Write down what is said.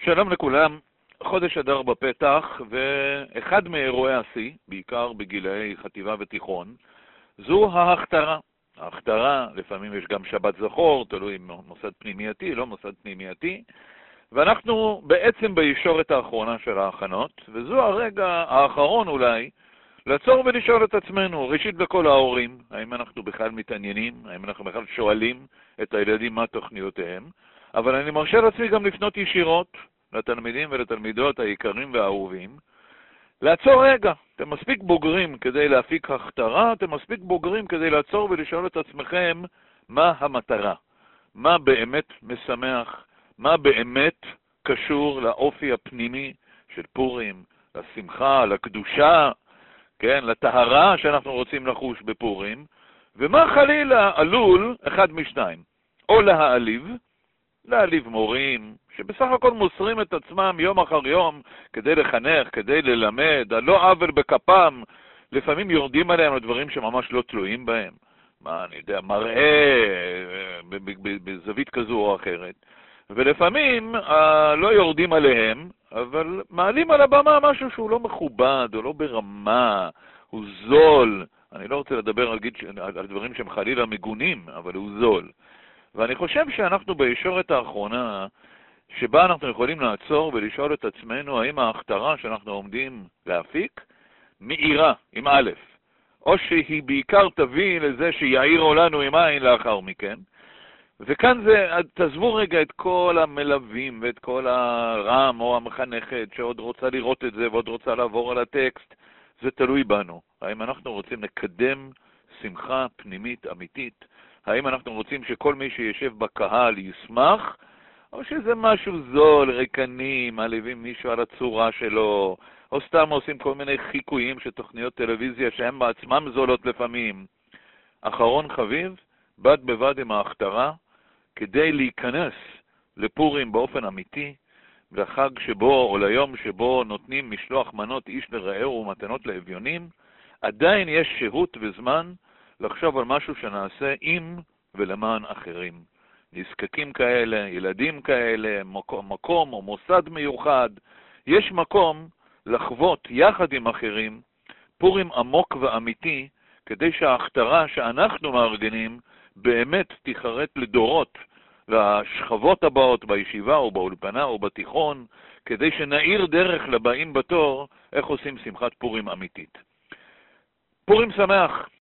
שלום לכולם, חודש אדר בפתח, ואחד מאירועי השיא, בעיקר בגילאי חטיבה ותיכון, זו ההכתרה. ההכתרה, לפעמים יש גם שבת זכור, תלוי אם מוסד פנימייתי, לא מוסד פנימייתי, ואנחנו בעצם בישורת האחרונה של ההכנות, וזו הרגע האחרון אולי, לעצור ולשאול את עצמנו, ראשית לכל ההורים, האם אנחנו בכלל מתעניינים, האם אנחנו בכלל שואלים את הילדים מה תוכניותיהם, אבל אני מרשה לעצמי גם לפנות ישירות לתלמידים ולתלמידות היקרים והאהובים, לעצור רגע. אתם מספיק בוגרים כדי להפיק הכתרה, אתם מספיק בוגרים כדי לעצור ולשאול את עצמכם מה המטרה, מה באמת משמח, מה באמת קשור לאופי הפנימי של פורים, לשמחה, לקדושה, כן, לטהרה שאנחנו רוצים לחוש בפורים, ומה חלילה עלול אחד משניים, או להעליב מורים, שבסך הכל מוסרים את עצמם יום אחר יום כדי לחנך, כדי ללמד, לא עוול בכפם, לפעמים יורדים עליהם לדברים שממש לא תלויים בהם, מה אני יודע, מראה בזווית כזו או אחרת, ולפעמים לא יורדים עליהם, אבל מעלים על הבמה משהו שהוא לא מכובד או לא ברמה, הוא זול, אני לא רוצה לדבר על דברים שהם חלילה מגונים, אבל הוא זול. ואני חושב שאנחנו בישורת האחרונה, שבה אנחנו יכולים לעצור ולשאול את עצמנו האם ההכתרה שאנחנו עומדים להפיק מאירה עם א', או שהיא בעיקר תביא לזה שיעירו לנו עם עין לאחר מכן. וכאן זה, תעזבו רגע את כל המלווים ואת כל הרם או המחנכת שעוד רוצה לראות את זה ועוד רוצה לעבור על הטקסט, זה תלוי בנו. האם אנחנו רוצים לקדם שמחה פנימית אמיתית? האם אנחנו רוצים שכל מי שישב בקהל ישמח? או שזה משהו זול, ריקני, מעליבים מישהו על הצורה שלו, או סתם עושים כל מיני חיקויים של תוכניות טלוויזיה שהן בעצמם זולות לפעמים. אחרון חביב, בד בבד עם ההכתרה, כדי להיכנס לפורים באופן אמיתי, לחג שבו או ליום שבו נותנים משלוח מנות איש לרעהו ומתנות לאביונים, עדיין יש שהות וזמן לחשוב על משהו שנעשה עם ולמען אחרים. נזקקים כאלה, ילדים כאלה, מקום או מוסד מיוחד, יש מקום לחוות יחד עם אחרים פורים עמוק ואמיתי, כדי שההכתרה שאנחנו מארגנים באמת תיחרט לדורות, לשכבות הבאות בישיבה או באולפנה או בתיכון, כדי שנעיר דרך לבאים בתור איך עושים שמחת פורים אמיתית. פורים שמח.